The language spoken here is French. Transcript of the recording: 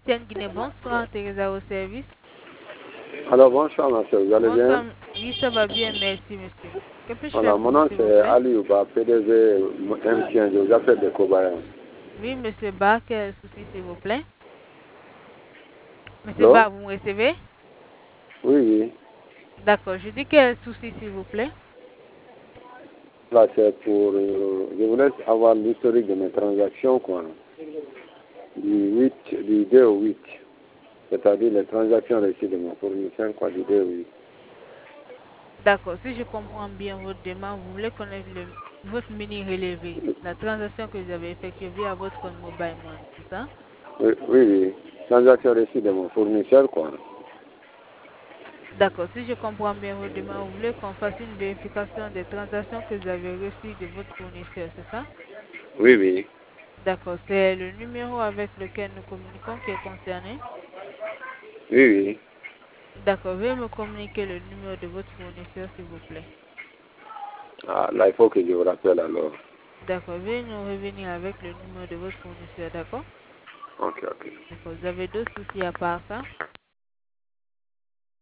Christiane Guinée, bonsoir, Teresa au service. Alors bonsoir monsieur, vous allez Bonsoir, bien? oui, ça va bien, merci monsieur. Que puis-je Voilà, faire mon pour vous, nom s'il vous c'est plaît? Ali Ouba, PDG MTN, je vous appelle de Kobaya. Oui, monsieur Ba, quel souci, s'il vous plaît? Monsieur Allô? Ba, vous me recevez? Oui, oui. D'accord, je dis quel souci, s'il vous plaît? Là c'est pour, je voulais avoir l'historique de mes transactions quoi, du 2 au 8, c'est-à-dire les transactions reçues de mon fournisseur quoi, du 2 au 8. D'accord, si je comprends bien votre demande, vous voulez connaître votre mini relevé, la transaction que vous avez effectuée via votre compte Mobile Money, c'est ça? Oui, oui, oui. Transactions reçues de mon fournisseur quoi. D'accord, si je comprends bien votre demande, vous voulez qu'on fasse une vérification des transactions que vous avez reçues de votre fournisseur, c'est ça? Oui, oui. D'accord, c'est le numéro avec lequel nous communiquons qui est concerné. Oui, oui. D'accord, veuillez me communiquer le numéro de votre fournisseur, s'il vous plaît. Ah, là il faut que je vous rappelle alors. D'accord, veuillez nous revenir avec le numéro de votre fournisseur, d'accord? Ok, ok. D'accord, vous avez d'autres soucis à part ça?